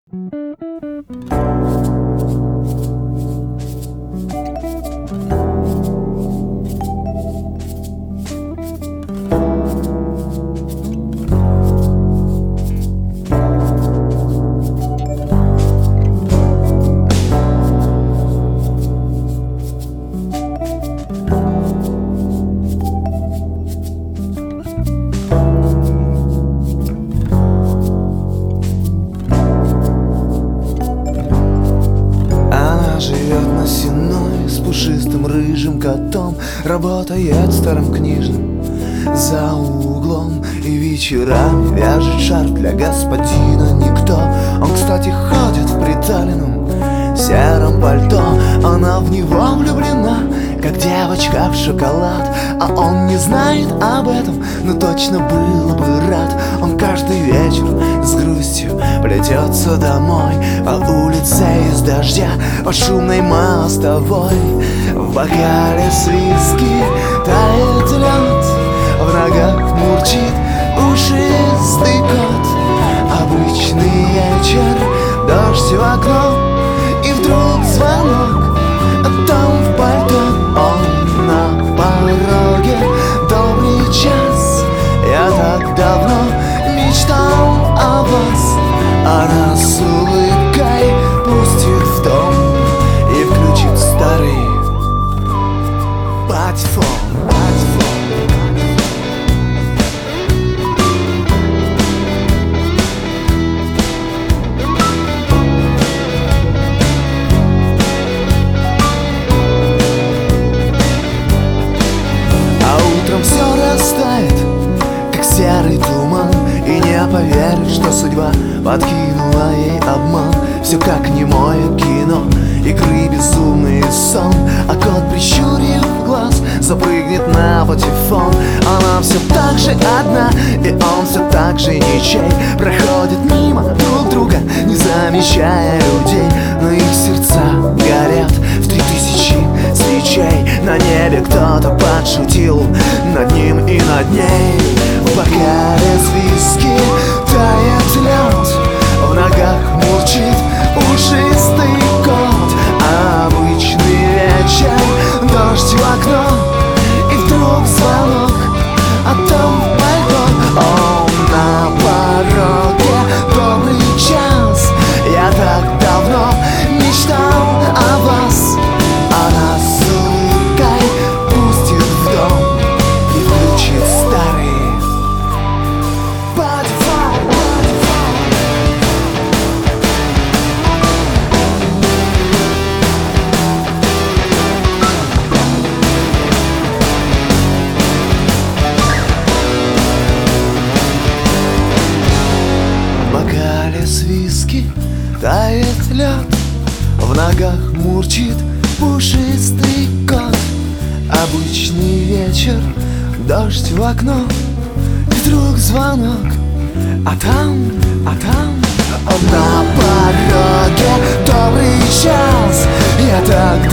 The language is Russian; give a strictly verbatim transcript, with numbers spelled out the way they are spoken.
Живет на Сенной с пушистым рыжим котом, работает старым книжным за углом и вечерами вяжет шарф для господина никто. Он, кстати, ходит в приталенном сером пальто. Она в него влюблена, как девочка в шоколад, а он не знает об этом, но точно был бы рад. Он каждый вечер с грустью плетется домой по улице из дождя, по шумной мостовой. В бокале с виски тает лед, в ногах мурчит пушистый кот. Обычный вечер, дождь в окно, и вдруг звонок, а там в пальто он на пороге. Добрый час, я так давно мечтал о вас. Она с улыбкой пустит в дом и включит старый патефон. Все растает, как серый туман, и не поверишь, что судьба подкинула ей обман. Все как немое кино, игры безумный сон, а кот, прищурив глаз, запрыгнет на патефон. Она все так же одна, и он все так же ничей. Проходят мимо друг друга, не замечая людей, но их сердца горят в три тысячи свечей. На небе кто-то подшутил над ним и над ней. В бокале с виски тает лед, в ногах мурчит пушистый кот. Обычный вечер, дождь в окно, и вдруг звонок, а там в пальто он на пороге. Добрый час, я так давно мечтал о вас. Она с улыбкой пустит в дом и включит старый патефон. В бокале с виски тает лед, в ногах мурчит пушистый кот. Обычный вечер, дождь в окно, и вдруг звонок, а там, а там он на пороге. Добрый час, я так